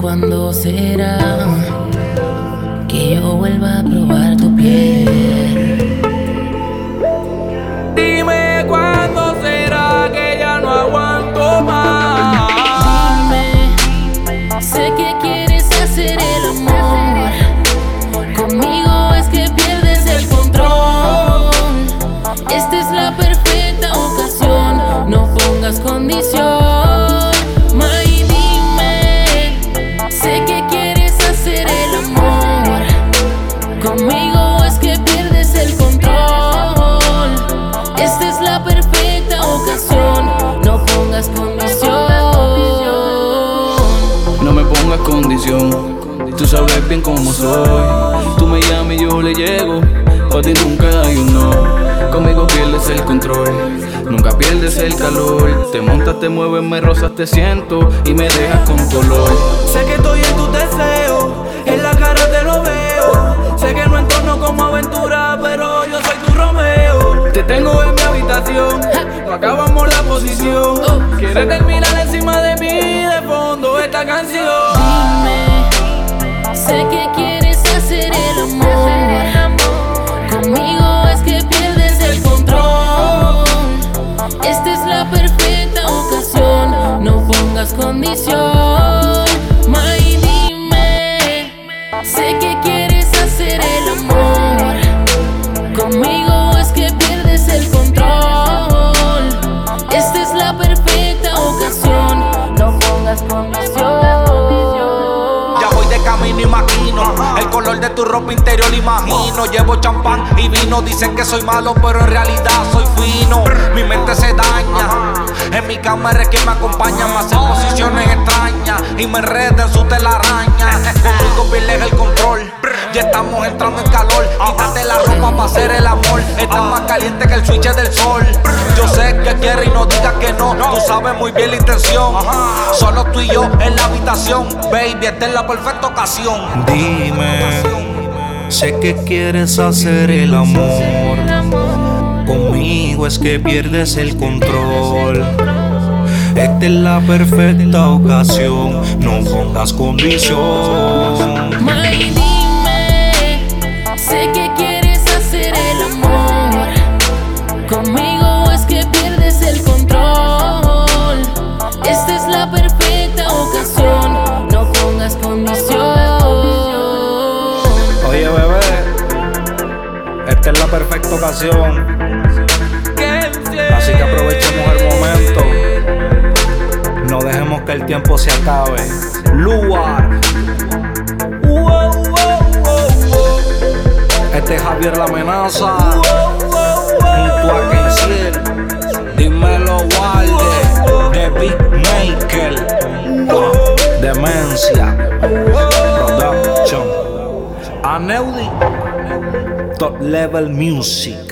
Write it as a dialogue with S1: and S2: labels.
S1: ¿cuándo será que yo vuelva a probar tu piel?
S2: Dime cuándo será que ya no aguanto más.
S1: Dime, sé que quieres hacer el amor conmigo, es que pierdes el control. Esta es la perfecta ocasión, no pongas condición. May, dime, sé que quieres hacer el amor conmigo, es que pierdes el control. Esta es la perfecta ocasión, no pongas condición.
S2: No me pongas condición, tú sabes bien cómo soy. Tú me llamas y yo le llego, pa' ti nunca hay un no. Conmigo pierdes el control, nunca pierdes el calor. Te montas, te mueves, me rozas, te siento y me dejas con color.
S3: Sé que estoy en tus deseos, en la cara te lo veo. Sé que no entorno como aventura, pero yo soy tu Romeo.
S2: Te tengo en mi habitación, no acabamos la posición. Quieres terminar encima de mí, de fondo esta canción.
S1: Dime, sé que quieres hacer el amor conmigo, es que pierdes el control. Esta es la perfecta ocasión, no pongas condición. May, dime, sé que quieres hacer el amor conmigo, es que pierdes el control. Esta es la perfecta ocasión, no pongas condición.
S3: Ya voy de camino y maquino el color de tu ropa interior, imagino. Llevo champán y vino, dicen que soy malo, pero en realidad soy fino. Mi mente se daña, en mi cámara es quien me acompaña. Me hace posiciones extrañas y me enreda en su telaraña. Conmigo pierdes el control, ya estamos entrando en calor. Quítate la ropa para hacer el amor, estás más caliente que el switch del sol. Yo sé que quieres y no digas que no, tú sabes muy bien la intención. Solo tú y yo en la habitación, baby, esta es la perfecta ocasión.
S4: Dime, sé que quieres hacer el amor conmigo, es que pierdes el control. Esta es la perfecta ocasión, no pongas condición.
S1: May, dime, sé que quieres hacer el amor conmigo, es que pierdes el control. Esta es la perfecta ocasión, no pongas condición.
S4: Oye bebé, esta es la perfecta ocasión, así que aprovechemos el momento. No dejemos que el tiempo se acabe. Luar. Este es Javier La Amenaza junto a Kenciel. Dímelo Walde, The Beatmaker, Demencia Production, Aneudi, Top Level Music.